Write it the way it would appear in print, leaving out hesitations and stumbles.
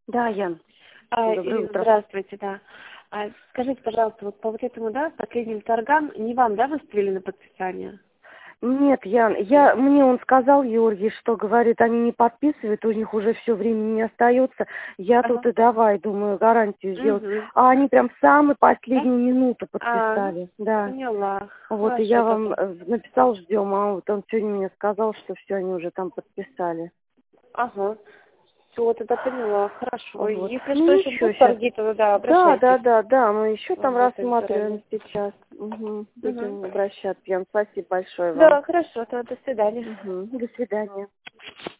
Да, Ян. Доброе Ирина, утро. здравствуйте, да. Скажите, пожалуйста, вот по вот этому, да, последним торгам, не вам, да, выставили на подписание? Нет, Ян, мне он сказал, Георгий, что говорит, они не подписывают, у них уже все времени не остается. Я тут Ага. и давай, думаю, гарантию сделать. Угу. А они прям в самую Да? последнюю минуту А, подписали. Да. поняла. Вот, и я Хорошо вам тогда. написал, ждем, а вот он сегодня мне сказал, что все, они уже там подписали. Ага. Все, тогда поняла. Хорошо. Вот. Если что, Ну еще ничего, будут сейчас. торги, то да, Да, обращайтесь. мы еще там Работаем рассматриваем заранее. сейчас. Угу. Угу. Будем обращаться. Ян, спасибо большое вам. Да, хорошо, тогда до свидания. Угу. До свидания.